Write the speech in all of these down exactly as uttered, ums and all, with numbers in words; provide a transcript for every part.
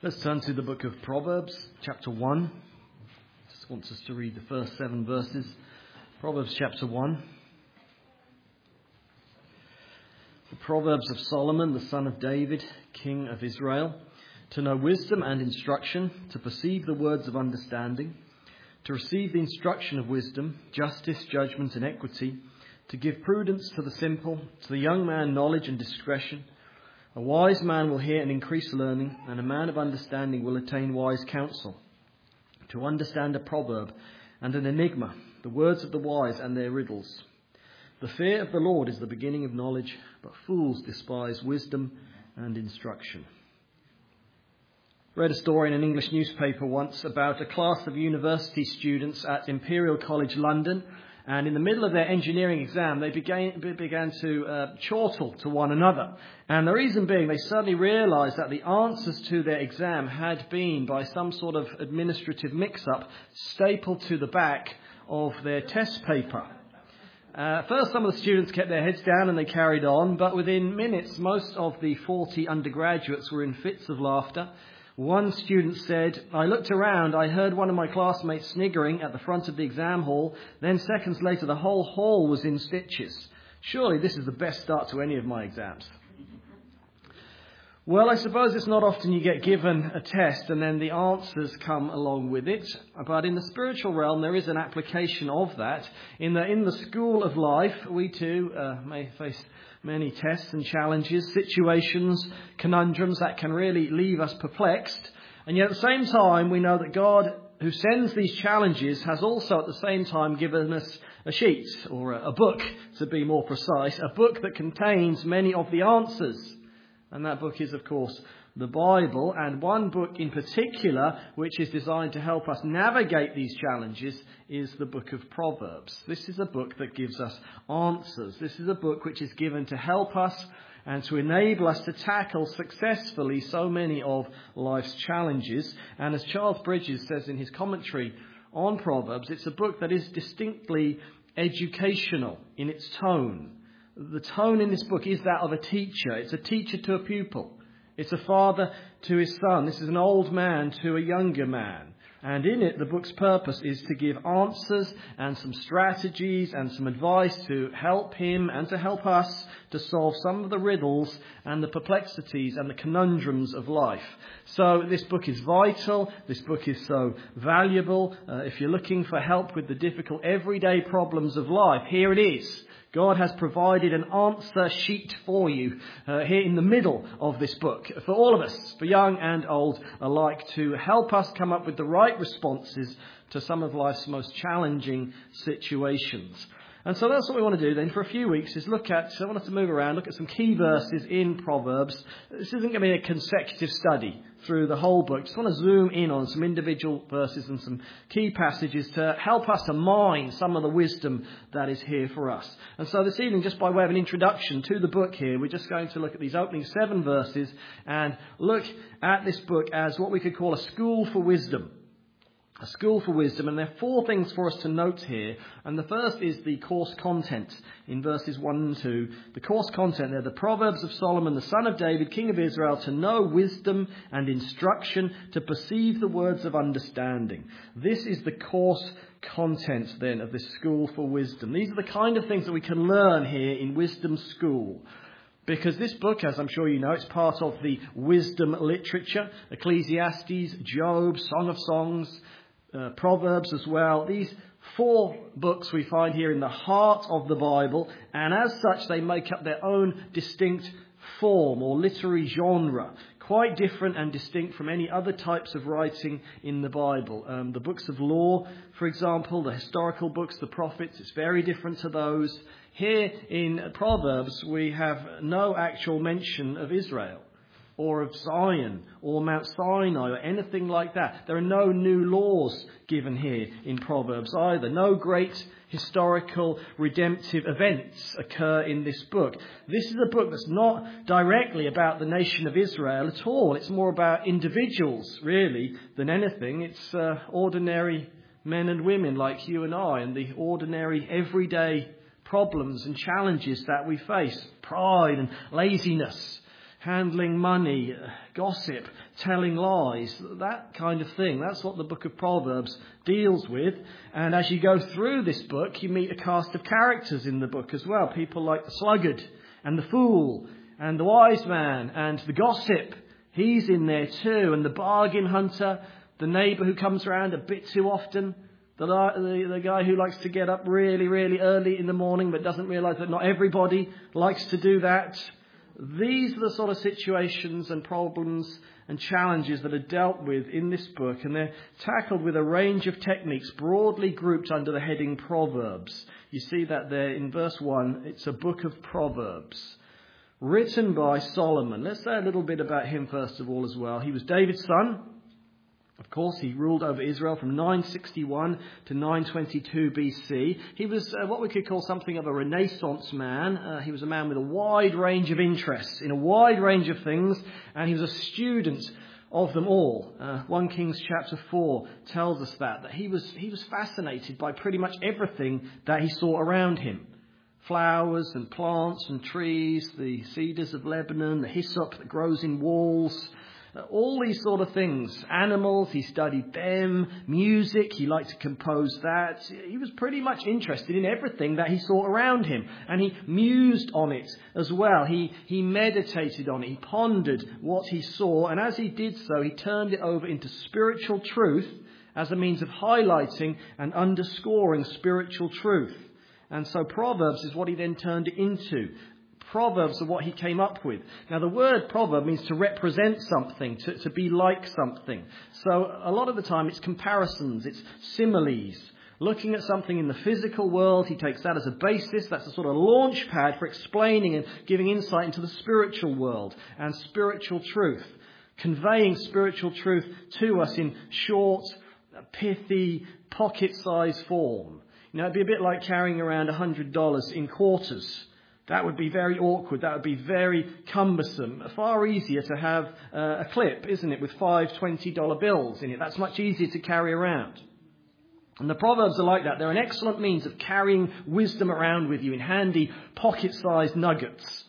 Let's turn to the book of Proverbs, chapter one. Just wants us to read the first seven verses. Proverbs chapter one. The Proverbs of Solomon, the son of David, king of Israel, to know wisdom and instruction, to perceive the words of understanding, to receive the instruction of wisdom, justice, judgment, and equity, to give prudence to the simple, to the young man knowledge and discretion. A wise man will hear and increase learning, and a man of understanding will attain wise counsel. To understand a proverb and an enigma, the words of the wise and their riddles. The fear of the Lord is the beginning of knowledge, but fools despise wisdom and instruction. I read a story in an English newspaper once about a class of university students at Imperial College London. And in the middle of their engineering exam, they began, began to uh, chortle to one another. And the reason being, they suddenly realised that the answers to their exam had been, by some sort of administrative mix-up, stapled to the back of their test paper. Uh, first, some of the students kept their heads down and they carried on. But within minutes, most of the forty undergraduates were in fits of laughter. One student said, "I looked around, I heard one of my classmates sniggering at the front of the exam hall. Then seconds later, the whole hall was in stitches. Surely this is the best start to any of my exams." Well, I suppose it's not often you get given a test and then the answers come along with it. But in the spiritual realm, there is an application of that. In the, in the school of life, we too uh, may face many tests and challenges, situations, conundrums that can really leave us perplexed. And yet at the same time, we know that God, who sends these challenges, has also at the same time given us a sheet, or a book to be more precise, a book that contains many of the answers. And that book is, of course, the Bible, and one book in particular which is designed to help us navigate these challenges is the book of Proverbs. This is a book that gives us answers. This is a book which is given to help us and to enable us to tackle successfully so many of life's challenges. And as Charles Bridges says in his commentary on Proverbs, it's a book that is distinctly educational in its tone. The tone in this book is that of a teacher. It's a teacher to a pupil. It's a father to his son. This is an old man to a younger man. And in it, the book's purpose is to give answers and some strategies and some advice to help him and to help us to solve some of the riddles and the perplexities and the conundrums of life. So this book is vital. This book is so valuable. Uh, if you're looking for help with the difficult everyday problems of life, here it is. God has provided an answer sheet for you uh, here in the middle of this book for all of us, for young and old alike, to help us come up with the right responses to some of life's most challenging situations. And so that's what we want to do then for a few weeks, is look at, so I want us to move around, look at some key verses in Proverbs. This isn't going to be a consecutive study through the whole book. Just want to zoom in on some individual verses and some key passages to help us to mine some of the wisdom that is here for us. And so this evening, just by way of an introduction to the book here, we're just going to look at these opening seven verses and look at this book as what we could call a school for wisdom. A school for wisdom, and there are four things for us to note here. And the first is the course content in verses one and two. The course content there, the Proverbs of Solomon, the son of David, king of Israel, to know wisdom and instruction, to perceive the words of understanding. This is the course content then of this school for wisdom. These are the kind of things that we can learn here in Wisdom School. Because this book, as I'm sure you know, it's part of the wisdom literature. Ecclesiastes, Job, Song of Songs, Uh, Proverbs as well. These four books we find here in the heart of the Bible, and as such they make up their own distinct form or literary genre, quite different and distinct from any other types of writing in the Bible. Um, the books of law, for example, the historical books, the prophets, it's very different to those. Here in Proverbs we have no actual mention of Israel, or of Zion, or Mount Sinai, or anything like that. There are no new laws given here in Proverbs either. No great historical redemptive events occur in this book. This is a book that's not directly about the nation of Israel at all. It's more about individuals, really, than anything. It's uh, ordinary men and women like you and I, and the ordinary everyday problems and challenges that we face. Pride and laziness, handling money, gossip, telling lies, that kind of thing. That's what the book of Proverbs deals with. And as you go through this book, you meet a cast of characters in the book as well. People like the sluggard and the fool and the wise man and the gossip. He's in there too. And the bargain hunter, the neighbour who comes around a bit too often. The, the, the guy who likes to get up really, really early in the morning but doesn't realise that not everybody likes to do that. These are the sort of situations and problems and challenges that are dealt with in this book, and they're tackled with a range of techniques broadly grouped under the heading Proverbs. You see that there in verse one. It's a book of Proverbs written by Solomon. Let's say a little bit about him first of all as well. He was David's son. Of course, he ruled over Israel from nine sixty-one to nine twenty-two B C. He was uh, what we could call something of a Renaissance man. Uh, he was a man with a wide range of interests in a wide range of things, and he was a student of them all. Uh, First Kings chapter four tells us that, that he was, he was fascinated by pretty much everything that he saw around him. Flowers and plants and trees, the cedars of Lebanon, the hyssop that grows in walls, all these sort of things. Animals, he studied them. Music, he liked to compose that. He was pretty much interested in everything that he saw around him. And he mused on it as well. He, he meditated on it. He pondered what he saw. And as he did so, he turned it over into spiritual truth as a means of highlighting and underscoring spiritual truth. And so Proverbs is what he then turned it into. Proverbs are what he came up with. Now, the word proverb means to represent something, to, to be like something. So a lot of the time it's comparisons, it's similes. Looking at something in the physical world, he takes that as a basis. That's a sort of launch pad for explaining and giving insight into the spiritual world and spiritual truth. Conveying spiritual truth to us in short, pithy, pocket-sized form. You know, it'd be a bit like carrying around one hundred dollars in quarters. That would be very awkward. That would be very cumbersome. Far easier to have uh, a clip, isn't it, with five twenty dollar bills in it. That's much easier to carry around. And the Proverbs are like that. They're an excellent means of carrying wisdom around with you in handy, pocket-sized nuggets.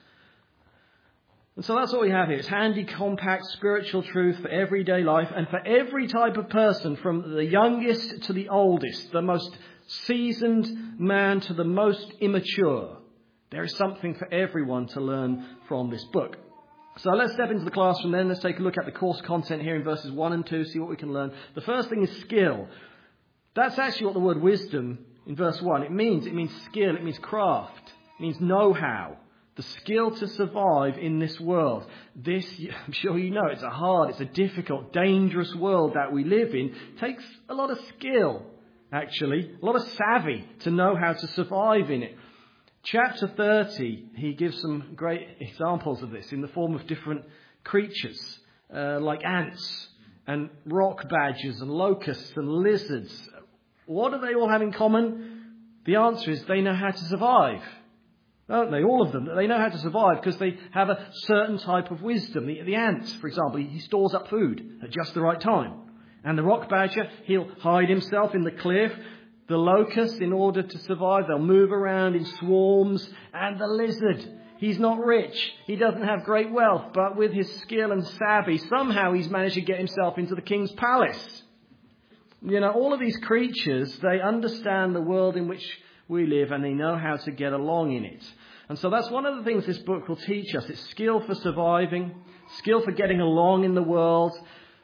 And so that's what we have here. It's handy, compact, spiritual truth for everyday life and for every type of person, from the youngest to the oldest, the most seasoned man to the most immature. There is something for everyone to learn from this book. So let's step into the classroom then. Let's take a look at the course content here in verses one and two, see what we can learn. The first thing is skill. That's actually what the word wisdom in verse one, it means. It means skill, it means craft, it means know-how. The skill to survive in this world. This, I'm sure you know, it's a hard, it's a difficult, dangerous world that we live in. It takes a lot of skill, actually, a lot of savvy to know how to survive in it. Chapter thirty, he gives some great examples of this in the form of different creatures, uh, like ants and rock badgers and locusts and lizards. What do they all have in common? The answer is they know how to survive. Don't they? All of them. They know how to survive because they have a certain type of wisdom. The, the ants, for example, he stores up food at just the right time. And the rock badger, he'll hide himself in the cliff. The locust, in order to survive, they'll move around in swarms. And the lizard, he's not rich. He doesn't have great wealth. But with his skill and savvy, somehow he's managed to get himself into the king's palace. You know, all of these creatures, they understand the world in which we live and they know how to get along in it. And so that's one of the things this book will teach us. It's skill for surviving, skill for getting along in the world.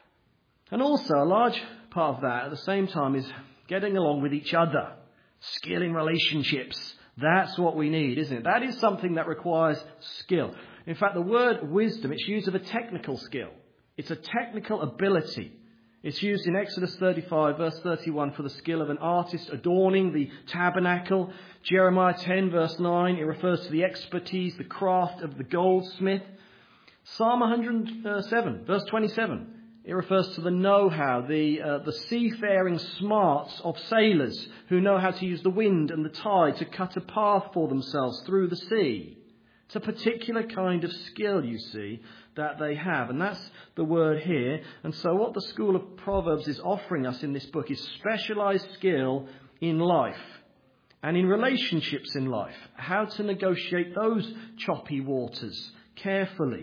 And also a large part of that at the same time is getting along with each other. Skill in relationships. That's what we need, isn't it? That is something that requires skill. In fact, the word wisdom, it's used of a technical skill. It's a technical ability. It's used in Exodus thirty-five, verse thirty-one, for the skill of an artist adorning the tabernacle. Jeremiah ten, verse nine, it refers to the expertise, the craft of the goldsmith. Psalm one hundred seven, verse twenty-seven, it refers to the know-how, the, uh, the seafaring smarts of sailors who know how to use the wind and the tide to cut a path for themselves through the sea. It's a particular kind of skill, you see, that they have. And that's the word here. And so what the School of Proverbs is offering us in this book is specialized skill in life and in relationships in life. How to negotiate those choppy waters carefully.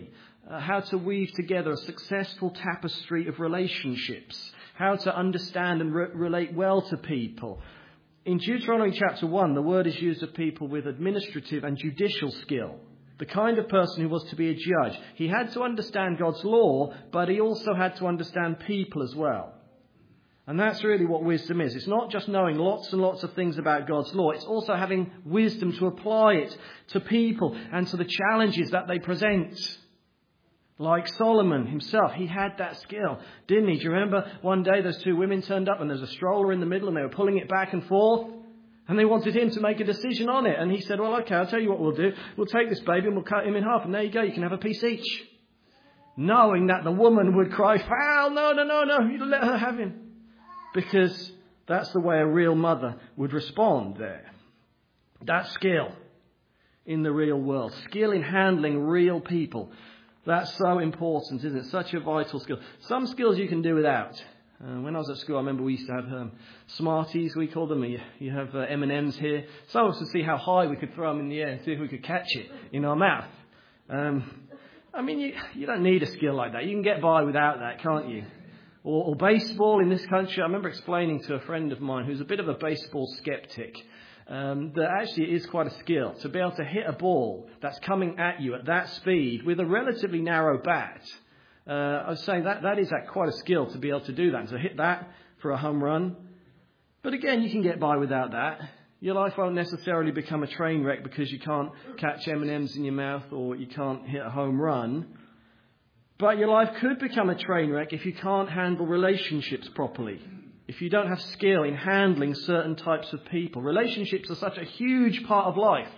uh, how to weave together a successful tapestry of relationships, how to understand and re- relate well to people. In Deuteronomy chapter one, the word is used of people with administrative and judicial skill. The kind of person who was to be a judge. He had to understand God's law, but he also had to understand people as well. And that's really what wisdom is. It's not just knowing lots and lots of things about God's law. It's also having wisdom to apply it to people and to the challenges that they present. Like Solomon himself, he had that skill, didn't he? Do you remember one day those two women turned up and there's a stroller in the middle and they were pulling it back and forth? And they wanted him to make a decision on it. And he said, well, okay, I'll tell you what we'll do. We'll take this baby and we'll cut him in half. And there you go, you can have a piece each. Knowing that the woman would cry, foul, no, no, no, no, you let her have him. Because that's the way a real mother would respond there. That skill in the real world. Skill in handling real people. That's so important, isn't it? Such a vital skill. Some skills you can do without. Uh, when I was at school, I remember we used to have um, Smarties, we call them. You, you have uh, M and M's here. So as to see how high we could throw them in the air and see if we could catch it in our mouth. Um, I mean, you, you don't need a skill like that. You can get by without that, can't you? Or, or baseball in this country. I remember explaining to a friend of mine who's a bit of a baseball skeptic um, that actually it is quite a skill to be able to hit a ball that's coming at you at that speed with a relatively narrow bat. Uh, I was saying that that is that quite a skill to be able to do that, to hit that for a home run. But again, you can get by without that. Your life won't necessarily become a train wreck because you can't catch M and M's in your mouth or you can't hit a home run. But your life could become a train wreck if you can't handle relationships properly. If you don't have skill in handling certain types of people. Relationships are such a huge part of life.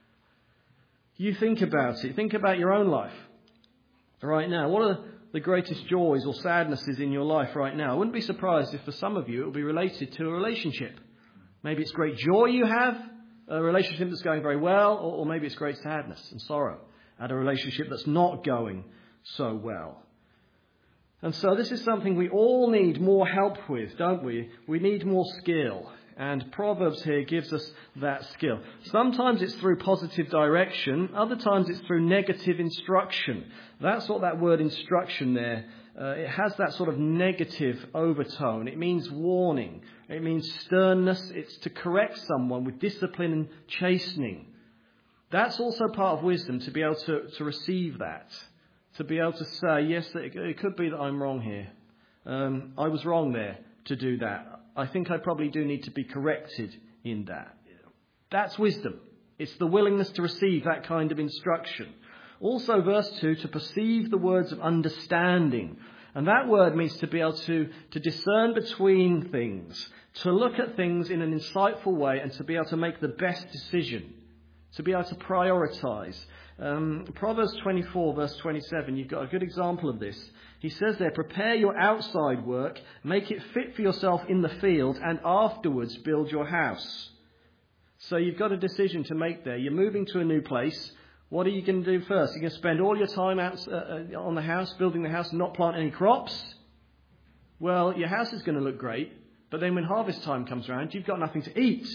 You think about it. Think about your own life right now. What are the greatest joys or sadnesses in your life right now? I wouldn't be surprised if for some of you it will be related to a relationship. Maybe it's great joy you have, a relationship that's going very well, or, or maybe it's great sadness and sorrow at a relationship that's not going so well. And so this is something we all need more help with, don't we? We need more skill. And Proverbs here gives us that skill. Sometimes it's through positive direction. Other times it's through negative instruction. That's what that word instruction there, uh, it has that sort of negative overtone. It means warning. It means sternness. It's to correct someone with discipline and chastening. That's also part of wisdom, to be able to, to receive that. To be able to say, yes, it, it could be that I'm wrong here. Um, I was wrong there to do that. I think I probably do need to be corrected in that. That's wisdom. It's the willingness to receive that kind of instruction. Also, verse two, to perceive the words of understanding. And that word means to be able to, to discern between things, to look at things in an insightful way and to be able to make the best decision, to be able to prioritize. Um, Proverbs twenty-four, verse twenty-seven, you've got a good example of this. He says there, prepare your outside work, make it fit for yourself in the field, and afterwards build your house. So you've got a decision to make there. You're moving to a new place. What are you going to do first? You're going to spend all your time out uh, on the house, building the house, and not plant any crops? Well, your house is going to look great, but then when harvest time comes around, you've got nothing to eat.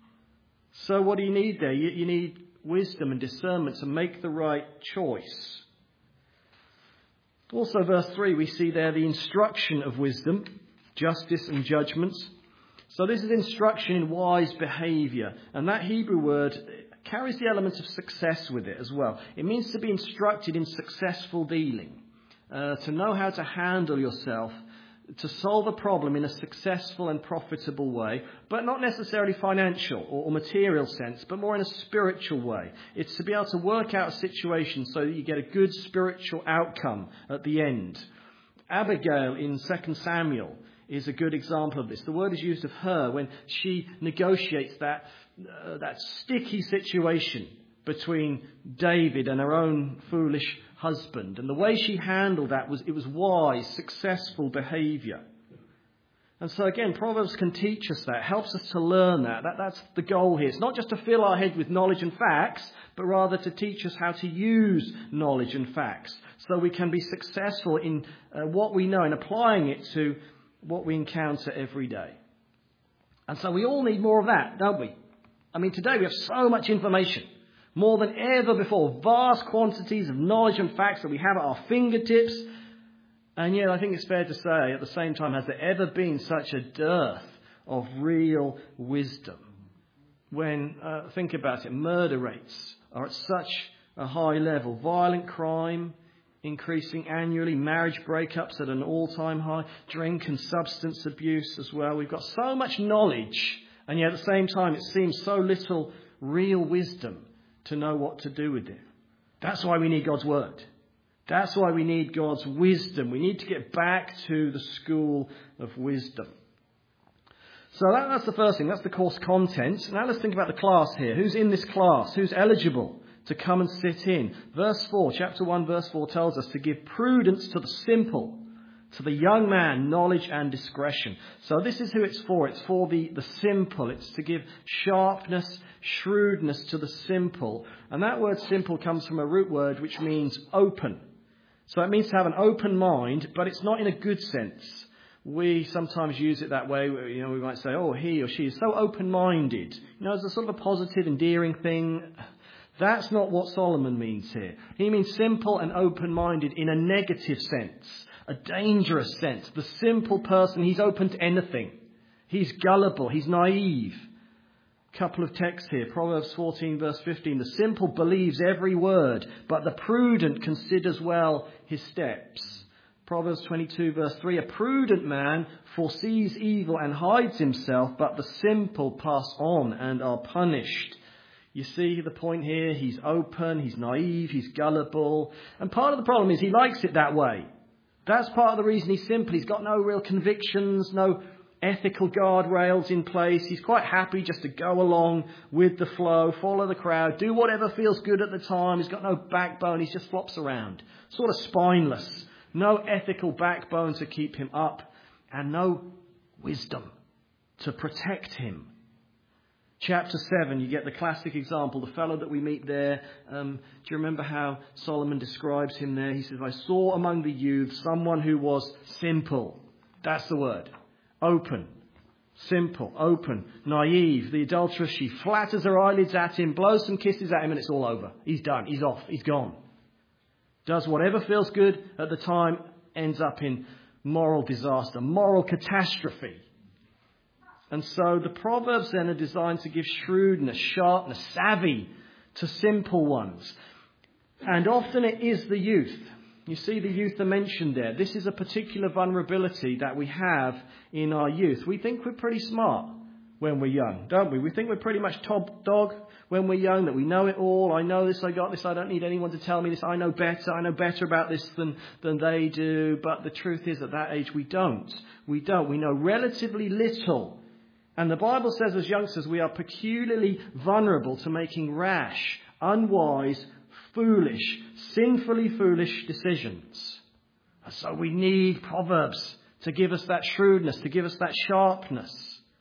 So what do you need there? You, you need wisdom and discernment to make the right choice. Also, verse three, we see there the instruction of wisdom, justice and judgment. So this is instruction in wise behaviour. And that Hebrew word carries the element of success with it as well. It means to be instructed in successful dealing, uh, to know how to handle yourself, to solve a problem in a successful and profitable way, but not necessarily financial or, or material sense, but more in a spiritual way. It's to be able to work out a situation so that you get a good spiritual outcome at the end. Abigail in Second Samuel is a good example of this. The word is used of her when she negotiates that, uh, that sticky situation between David and her own foolish husband. And the way she handled that was, it was wise, successful behaviour. And so again, Proverbs can teach us that, helps us to learn that. that. That's the goal here. It's not just to fill our head with knowledge and facts, but rather to teach us how to use knowledge and facts so we can be successful in uh, what we know and applying it to what we encounter every day. And so we all need more of that, don't we? I mean, today we have so much information. More than ever before, vast quantities of knowledge and facts that we have at our fingertips. And yet I think it's fair to say at the same time, has there ever been such a dearth of real wisdom? When, uh, think about it, murder rates are at such a high level. Violent crime increasing annually. Marriage breakups at an all-time high. Drink and substance abuse as well. We've got so much knowledge, and yet at the same time it seems so little real wisdom to know what to do with it. That's why we need God's word. That's why we need God's wisdom. We need to get back to the school of wisdom. So that, that's the first thing. That's the course content. Now let's think about the class here. Who's in this class? Who's eligible to come and sit in? Verse four, chapter one, verse four tells us to give prudence to the simple, to the young man, knowledge and discretion. So this is who it's for. It's for the, the simple. It's to give sharpness, shrewdness to the simple. And that word simple comes from a root word which means open. So it means to have an open mind, but it's not in a good sense. We sometimes use it that way. You know, we might say, oh, he or she is so open-minded. You know, it's a sort of a positive, endearing thing. That's not what Solomon means here. He means simple and open-minded in a negative sense, a dangerous sense. The simple person, he's open to anything. He's gullible. He's naive. Couple of texts here. Proverbs fourteen, verse fifteen. The simple believes every word, but the prudent considers well his steps. Proverbs twenty-two, verse three. A prudent man foresees evil and hides himself, but the simple pass on and are punished. You see the point here? He's open, he's naive, he's gullible. And part of the problem is he likes it that way. That's part of the reason he's simple. He's got no real convictions, no ethical guardrails in place. He's quite happy just to go along with the flow, follow the crowd, do whatever feels good at the time. He's got no backbone. He just flops around, sort of spineless. No ethical backbone to keep him up, and no wisdom to protect him. Chapter seven, you get the classic example, the fellow that we meet there. Um, do you remember how Solomon describes him there? He says, I saw among the youths someone who was simple. That's the word. Open. Simple. Open. Naive. The adulteress, she flatters her eyelids at him, blows some kisses at him, and it's all over. He's done. He's off. He's gone. Does whatever feels good at the time, ends up in moral disaster, moral catastrophe. And so the Proverbs then are designed to give shrewdness, sharpness, savvy to simple ones. And often it is the youth. You see the youth are mentioned there. This is a particular vulnerability that we have in our youth. We think we're pretty smart when we're young, don't we? We think we're pretty much top dog when we're young, that we know it all. I know this, I got this, I don't need anyone to tell me this. I know better, I know better about this than, than they do. But the truth is, at that age, we don't. We don't. We know relatively little. And the Bible says as youngsters, we are peculiarly vulnerable to making rash, unwise, foolish, sinfully foolish decisions. And so we need Proverbs to give us that shrewdness, to give us that sharpness.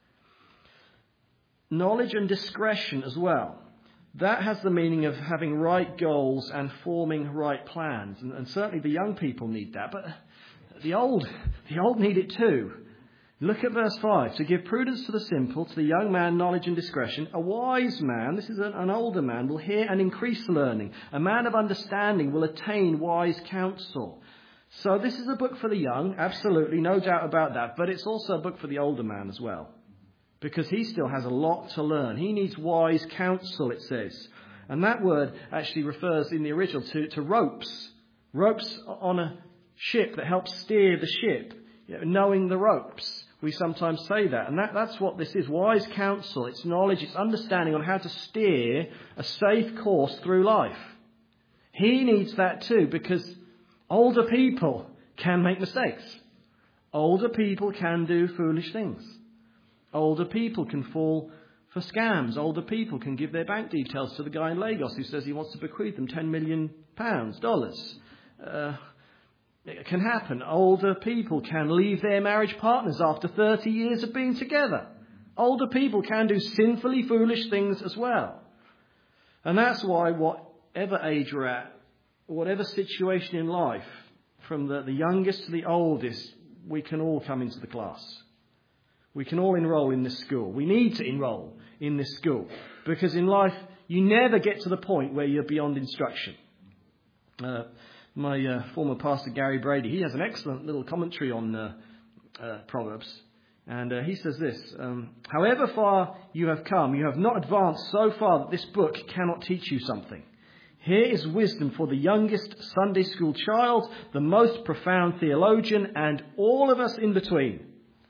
Knowledge and discretion as well. That has the meaning of having right goals and forming right plans. And, and certainly the young people need that. But the old, the old need it too. Look at verse five. To give prudence to the simple, to the young man, knowledge and discretion. A wise man, this is an, an older man, will hear and increase learning. A man of understanding will attain wise counsel. So this is a book for the young, absolutely, no doubt about that. But it's also a book for the older man as well. Because he still has a lot to learn. He needs wise counsel, it says. And that word actually refers in the original to, to ropes. Ropes on a ship that helps steer the ship. You know, knowing the ropes. We sometimes say that. And that, that's what this is. Wise counsel. It's knowledge. It's understanding on how to steer a safe course through life. He needs that too, because older people can make mistakes. Older people can do foolish things. Older people can fall for scams. Older people can give their bank details to the guy in Lagos who says he wants to bequeath them ten million pounds, dollars. Uh, it can happen. Older people can leave their marriage partners after thirty years of being together. Older people can do sinfully foolish things as well. And that's why whatever age we're at, whatever situation in life, from the, the youngest to the oldest, we can all come into the class. We can all enroll in this school. We need to enroll in this school. Because in life, You never get to the point where you're beyond instruction. Uh, my uh, former pastor, Gary Brady, he has an excellent little commentary on uh, uh, Proverbs. And uh, he says this, um, however far you have come, you have not advanced so far that this book cannot teach you something. Here is wisdom for the youngest Sunday school child, the most profound theologian, and all of us in between.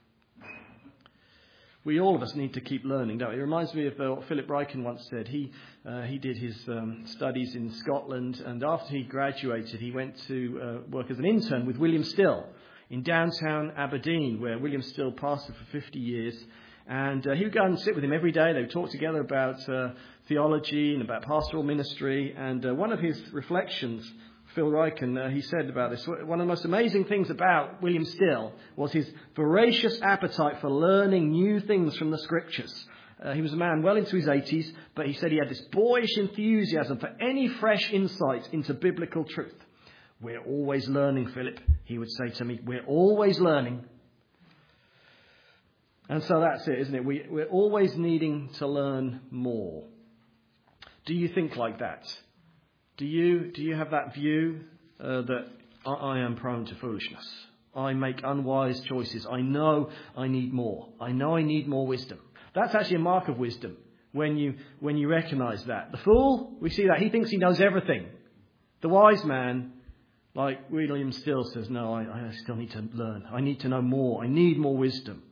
We all of us need to keep learning, don't we? It reminds me of uh, what Philip Ryken once said. He uh, he did his um, studies in Scotland, and after he graduated, he went to uh, work as an intern with William Still in downtown Aberdeen, where William Still pastored for fifty years. And uh, he would go and sit with him every day. They would talk together about uh, theology and about pastoral ministry. And uh, one of his reflections, Phil Ryken, uh, he said about this, one of the most amazing things about William Still was his voracious appetite for learning new things from the Scriptures. Uh, he was a man well into his eighties, but he said he had this boyish enthusiasm for any fresh insight into biblical truth. We're always learning, Philip, he would say to me. We're always learning. And so that's it, isn't it? We, we're always needing to learn more. Do you think like that? Do you do you have that view uh, that I, I am prone to foolishness? I make unwise choices. I know I need more. I know I need more wisdom. That's actually a mark of wisdom when you when you recognise that. The fool, we see that, he thinks he knows everything. The wise man, like William Still, says, no, I, I still need to learn. I need to know more. I need more wisdom.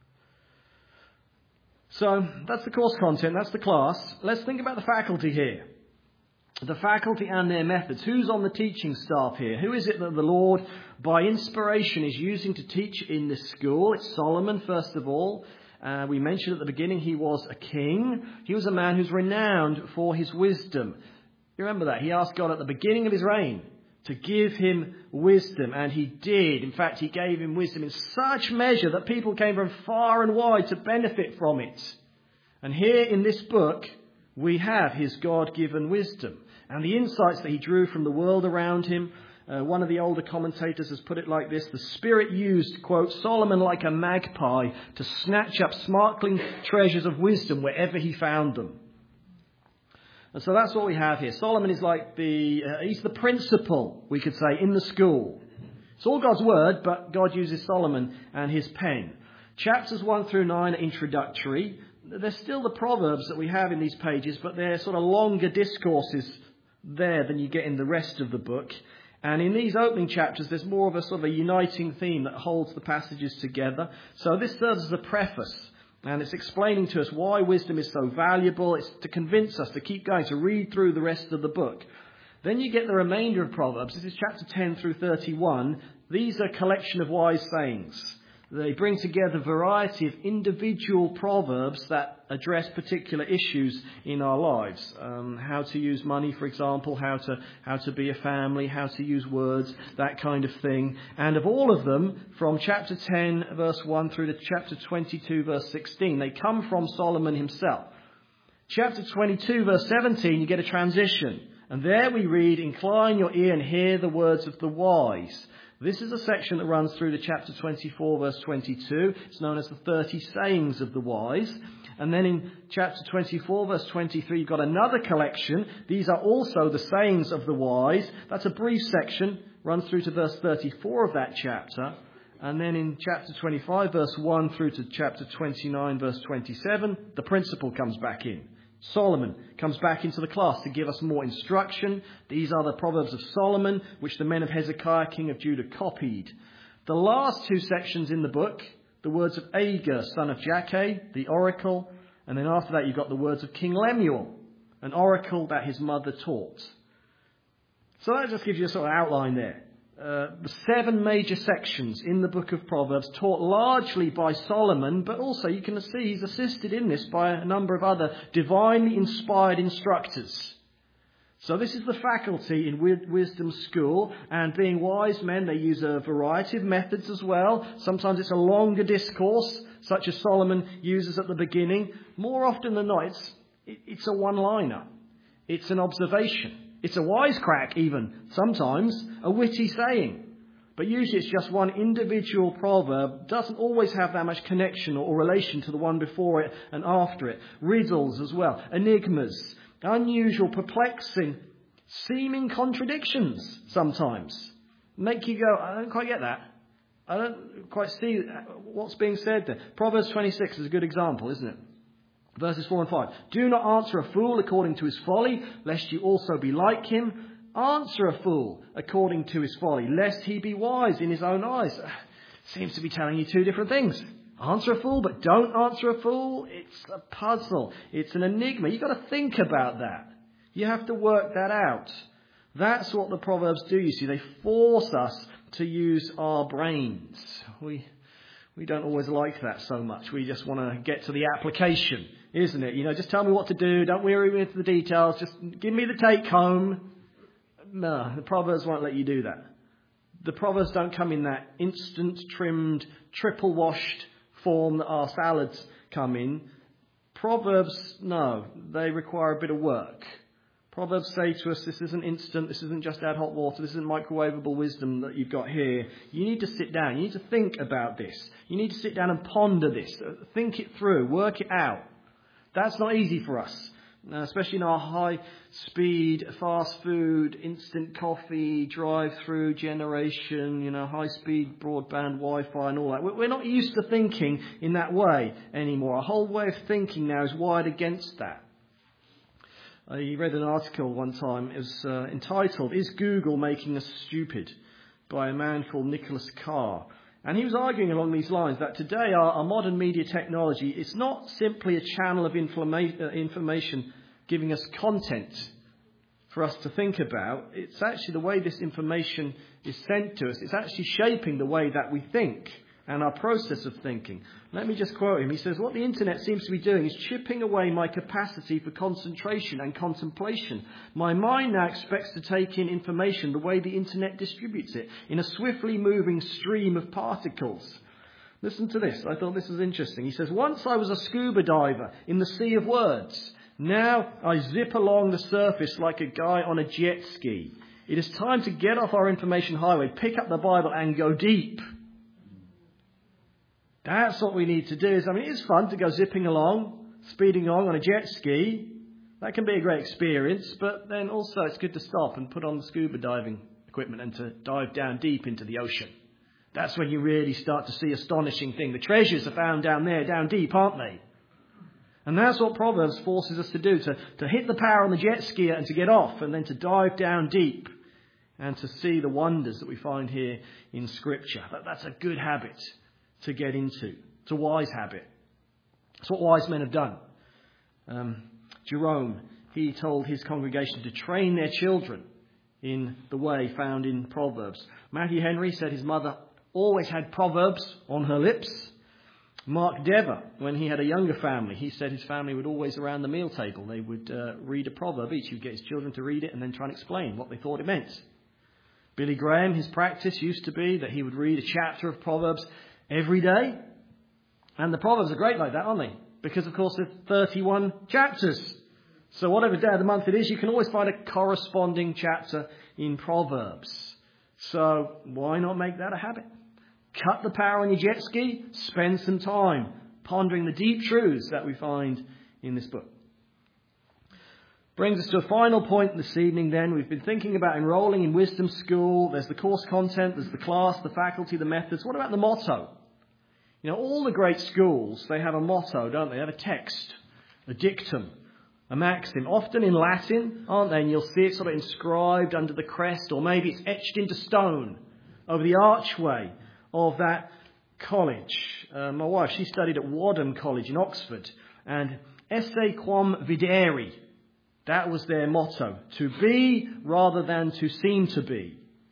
So that's the course content. That's the class. Let's think about the faculty here. The faculty and their methods. Who's on the teaching staff here? Who is it that the Lord, by inspiration, is using to teach in this school? It's Solomon, first of all. Uh, we mentioned at the beginning he was a king. He was a man who's renowned for his wisdom. You remember that? He asked God at the beginning of his reign to give him wisdom, and he did. In fact, he gave him wisdom in such measure that people came from far and wide to benefit from it. And here in this book, we have his God-given wisdom and the insights that he drew from the world around him. Uh, one of the older commentators has put it like this: the Spirit used, quote, Solomon like a magpie to snatch up sparkling treasures of wisdom wherever he found them. And so that's what we have here. Solomon is like the, uh, he's the principal, we could say, in the school. It's all God's word, but God uses Solomon and his pen. Chapters one through nine are introductory. There's still the Proverbs that we have in these pages, but they're sort of longer discourses there than you get in the rest of the book. And in these opening chapters, there's more of a sort of a uniting theme that holds the passages together. So this serves as a preface, and it's explaining to us why wisdom is so valuable. It's to convince us to keep going, to read through the rest of the book. Then you get the remainder of Proverbs. This is chapter ten through thirty-one. These are a collection of wise sayings. They bring together a variety of individual proverbs that address particular issues in our lives. Um, how to use money, for example, how to how to be a family, how to use words, that kind of thing. And of all of them, from chapter ten, verse one, through to chapter twenty-two, verse sixteen, they come from Solomon himself. Chapter twenty-two, verse seventeen, you get a transition. And there we read, incline your ear and hear the words of the wise. This is a section that runs through to chapter twenty-four, verse twenty-two. It's known as the thirty sayings of the wise. And then in chapter twenty-four, verse twenty-three, you've got another collection. These are also the sayings of the wise. That's a brief section, runs through to verse thirty-four of that chapter. And then in chapter twenty-five, verse one, through to chapter twenty-nine, verse twenty-seven, the principal comes back in. Solomon comes back into the class to give us more instruction. These are the Proverbs of Solomon, which the men of Hezekiah, king of Judah, copied. The last two sections in the book, the words of Agur, son of Jakeh, the oracle, and then after that you've got the words of King Lemuel, an oracle that his mother taught. So that just gives you a sort of outline there. Uh, the seven major sections in the book of Proverbs, taught largely by Solomon, but also you can see he's assisted in this by a number of other divinely inspired instructors. So this is the faculty in Wisdom School, and being wise men, they use a variety of methods as well. Sometimes it's a longer discourse, such as Solomon uses at the beginning. More often than not, it's, it's a one-liner. It's an observation. It's a wisecrack even, sometimes, a witty saying. But usually it's just one individual proverb. Doesn't always have that much connection or relation to the one before it and after it. Riddles as well, enigmas. unusual, perplexing, seeming contradictions sometimes. Make you go, I don't quite get that. I don't quite see what's being said there. Proverbs twenty-six is a good example, isn't it? Verses four and five. Do not answer a fool according to his folly, lest you also be like him. Answer a fool according to his folly, lest he be wise in his own eyes. Seems to be telling you two different things. Answer a fool, but don't answer a fool. It's a puzzle. It's an enigma. You've got to think about that. You have to work that out. That's what the Proverbs do, you see. They force us to use our brains. We we don't always like that so much. We just want to get to the application, isn't it? You know, just tell me what to do. Don't weary me with the details. Just give me the take home. No, the Proverbs won't let you do that. The Proverbs don't come in that instant, trimmed, triple washed form that our salads come in. Proverbs, no, they require a bit of work. Proverbs say to us, this isn't instant, this isn't just add hot water, this isn't microwavable wisdom that you've got here. You need to sit down, you need to think about this. You need to sit down and ponder this, think it through, work it out. That's not easy for us, especially in our high-speed, fast food, instant coffee, drive-through generation, you know, high-speed broadband Wi-Fi and all that. We're not used to thinking in that way anymore. Our whole way of thinking now is wired against that. I read an article one time. It was uh, entitled, Is Google Making Us Stupid? By a man called Nicholas Carr. And he was arguing along these lines that today our, our modern media technology is not simply a channel of informa- uh, information giving us content for us to think about. It's actually the way this information is sent to us. It's actually shaping the way that we think and our process of thinking. Let me just quote him. He says, what the internet seems to be doing is chipping away my capacity for concentration and contemplation. My mind now expects to take in information the way the internet distributes it, in a swiftly moving stream of particles. Listen to this. I thought this was interesting. He says, once I was a scuba diver in the sea of words. Now I zip along the surface like a guy on a jet ski. It is time to get off our information highway, pick up the Bible and go deep. That's what we need to do. Is, I mean, it's fun to go zipping along, speeding along on a jet ski. That can be a great experience, but then also it's good to stop and put on the scuba diving equipment and to dive down deep into the ocean. That's when you really start to see astonishing things. The treasures are found down there, down deep, aren't they? And that's what Proverbs forces us to do, to, to hit the power on the jet skier and to get off, and then to dive down deep and to see the wonders that we find here in Scripture. That, that's a good habit to get into. It's a wise habit. It's what wise men have done. Um, Jerome, he told his congregation to train their children in the way found in Proverbs. Matthew Henry said his mother always had Proverbs on her lips. Mark Dever, when he had a younger family, he said his family would always, around the meal table, they would uh, read a proverb each. He would get his children to read it and then try and explain what they thought it meant. Billy Graham, his practice used to be that he would read a chapter of Proverbs every day. And the Proverbs are great like that, aren't they? Because, of course, there's thirty-one chapters. So whatever day of the month it is, you can always find a corresponding chapter in Proverbs. So why not make that a habit? Cut the power on your jet ski. Spend some time pondering the deep truths that we find in this book. Brings us to a final point this evening then. We've been thinking about enrolling in Wisdom School. There's the course content, there's the class, the faculty, the methods. What about the motto? You know, all the great schools, they have a motto, don't they? They have a text, a dictum, a maxim, often in Latin, aren't they? And you'll see it sort of inscribed under the crest, or maybe it's etched into stone over the archway of that college. Uh, my wife, she studied at Wadham College in Oxford, and esse quam videri, that was their motto, to be rather than to seem to be.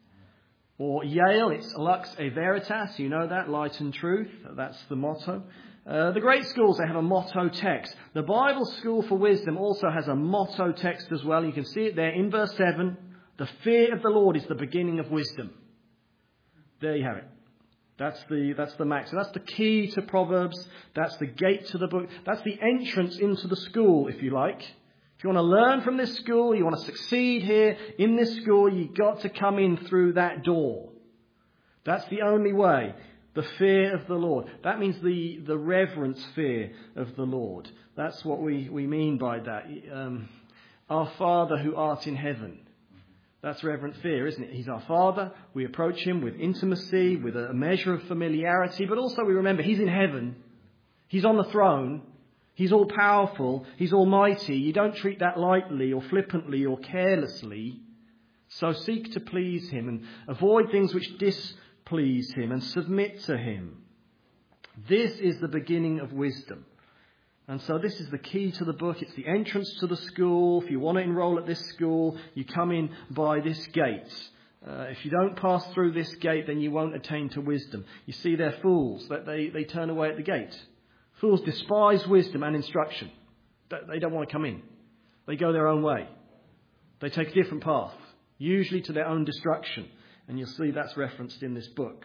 Or Yale, it's lux e veritas, you know that, light and truth, that's the motto. Uh, the great schools, they have a motto text. The Bible School for Wisdom also has a motto text as well. You can see it there in verse seven. The fear of the Lord is the beginning of wisdom. There you have it. That's the that's the max. So that's the key to Proverbs. That's the gate to the book. That's the entrance into the school, if you like. If you want to learn from this school, you want to succeed here in this school, you've got to come in through that door. That's the only way. The fear of the Lord. That means the, the reverence fear of the Lord. That's what we, we mean by that. Um, Our Father who art in heaven. That's reverent fear, isn't it? He's our Father. We approach him with intimacy, with a measure of familiarity, but also we remember he's in heaven. He's on the throne. He's all powerful. He's almighty. You don't treat that lightly or flippantly or carelessly. So seek to please him and avoid things which displease him and submit to him. This is the beginning of wisdom. And so this is the key to the book. It's the entrance to the school. If you want to enroll at this school, you come in by this gate. Uh, if you don't pass through this gate, then you won't attain to wisdom. You see, they're fools. That they, they turn away at the gate. Fools despise wisdom and instruction. They don't want to come in. They go their own way. They take a different path, usually to their own destruction. And you'll see that's referenced in this book.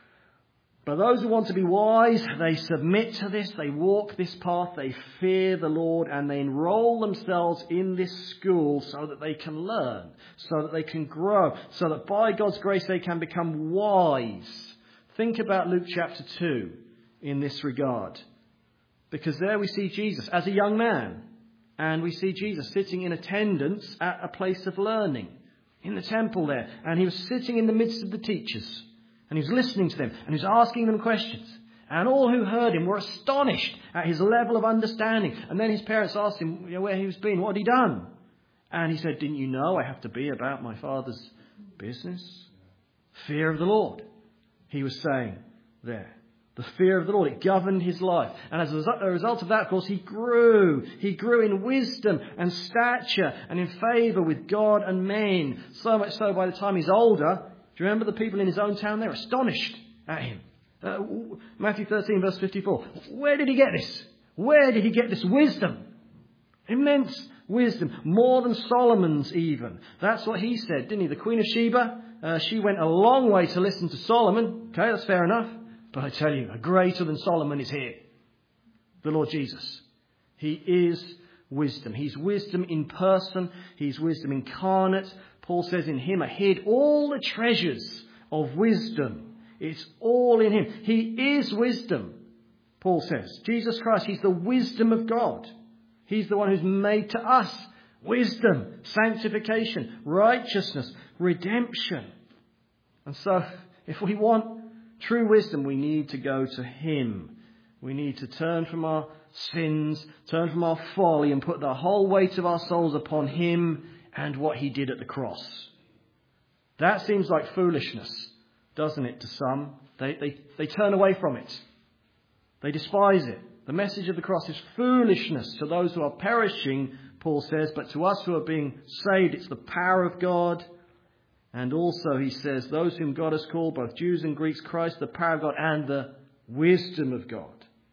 But those who want to be wise, they submit to this, they walk this path, they fear the Lord, and they enroll themselves in this school so that they can learn, so that they can grow, so that by God's grace they can become wise. Think about Luke chapter two in this regard. Because there we see Jesus as a young man, and we see Jesus sitting in attendance at a place of learning, in the temple there, and he was sitting in the midst of the teachers. And he was listening to them, and he was asking them questions. And all who heard him were astonished at his level of understanding. And then his parents asked him, you know, where he was been, what had he done? And he said, didn't you know I have to be about my Father's business? Fear of the Lord, he was saying there. The fear of the Lord, it governed his life. And as a result of that, of course, he grew. He grew in wisdom and stature and in favour with God and men. So much so by the time he's older, do you remember the people in his own town? They're astonished at him. Uh, Matthew thirteen, verse fifty-four. Where did he get this? Where did he get this wisdom? Immense wisdom. More than Solomon's even. That's what he said, didn't he? The Queen of Sheba, uh, she went a long way to listen to Solomon. Okay, that's fair enough. But I tell you, a greater than Solomon is here. The Lord Jesus. He is wisdom. He's wisdom in person. He's wisdom incarnate. Paul says in him are hid all the treasures of wisdom. It's all in him. He is wisdom, Paul says. Jesus Christ, he's the wisdom of God. He's the one who's made to us wisdom, sanctification, righteousness, redemption. And so if we want true wisdom, we need to go to him. We need to turn from our sins, turn from our folly and put the whole weight of our souls upon him and what he did at the cross. That seems like foolishness, doesn't it, to some? They, they, they turn away from it. They despise it. The message of the cross is foolishness to those who are perishing, Paul says, but to us who are being saved, it's the power of God. And also, he says, those whom God has called, both Jews and Greeks, Christ, the power of God and the wisdom of God.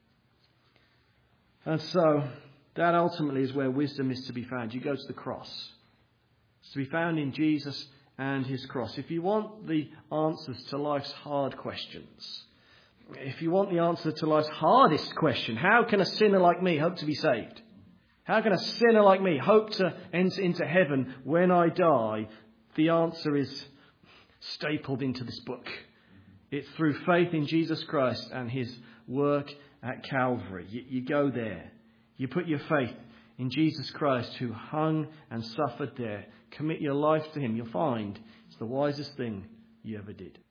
And so, that ultimately is where wisdom is to be found. You go to the cross. It's to be found in Jesus and his cross. If you want the answers to life's hard questions, if you want the answer to life's hardest question, how can a sinner like me hope to be saved? How can a sinner like me hope to enter into heaven when I die? The answer is stapled into this book. It's through faith in Jesus Christ and his work at Calvary. You, you go there. You put your faith in Jesus Christ who hung and suffered there. Commit your life to him. You'll find it's the wisest thing you ever did.